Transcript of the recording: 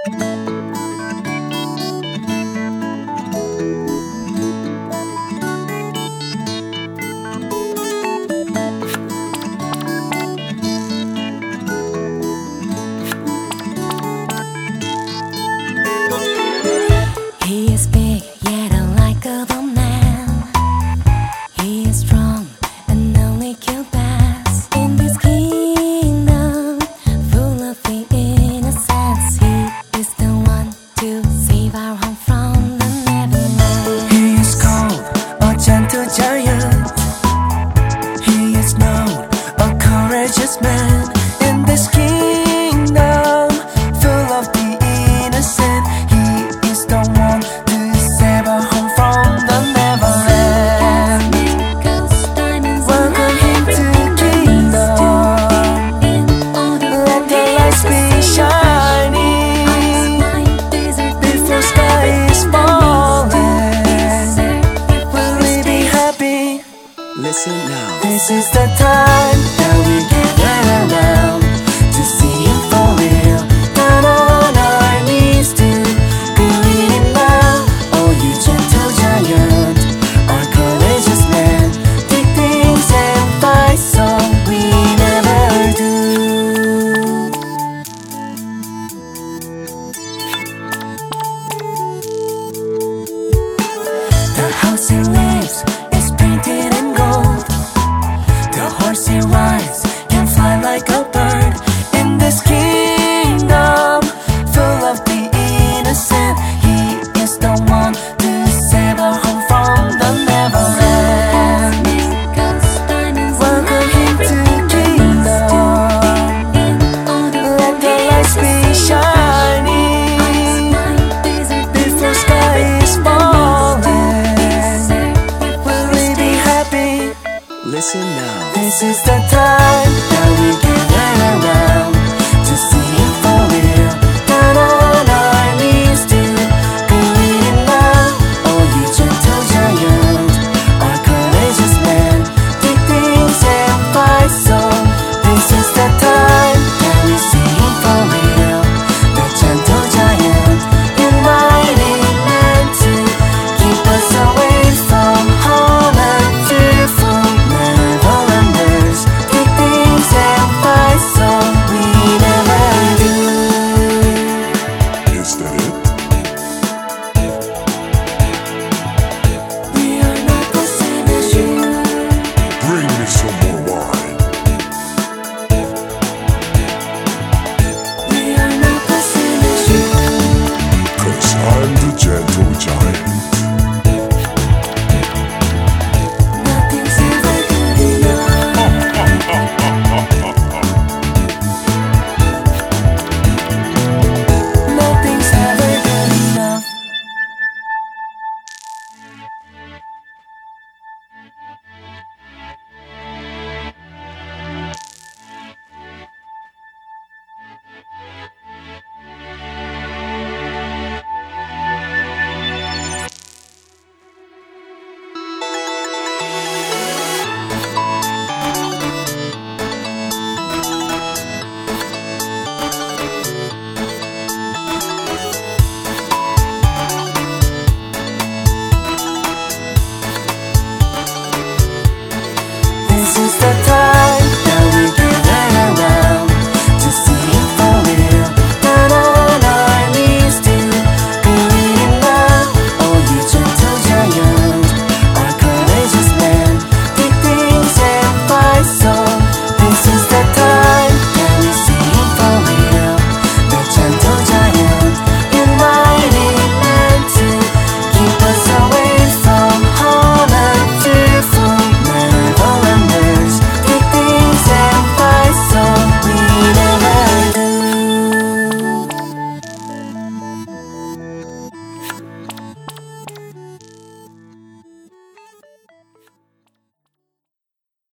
He is big, yet unlikable man. He is strong and only kill bass. In this kingdom full of the innocence, he is the one to save our home from the Neverland. He is called a gentle giant. He is known a courageous man. In this kingdom full of the innocent, he is the one to save our home from the Neverland. Welcome him to kingdom. Let the lights be shining before sky is falling. Will we be happy? Listen now. This is the time that we gather around to see him for real. Down on our knees to believe him now. Oh, you gentle giant, our courageous man, take things and fight so we never do. The house he lives is painted in gold. The horse he rides can fly like a bird. In this kingdom full of the innocent, he is the one to save our home from the Neverland. Welcome him to kingdom. Let the lights be shining before sky is falling. Will we be happy? Listen now. This is the time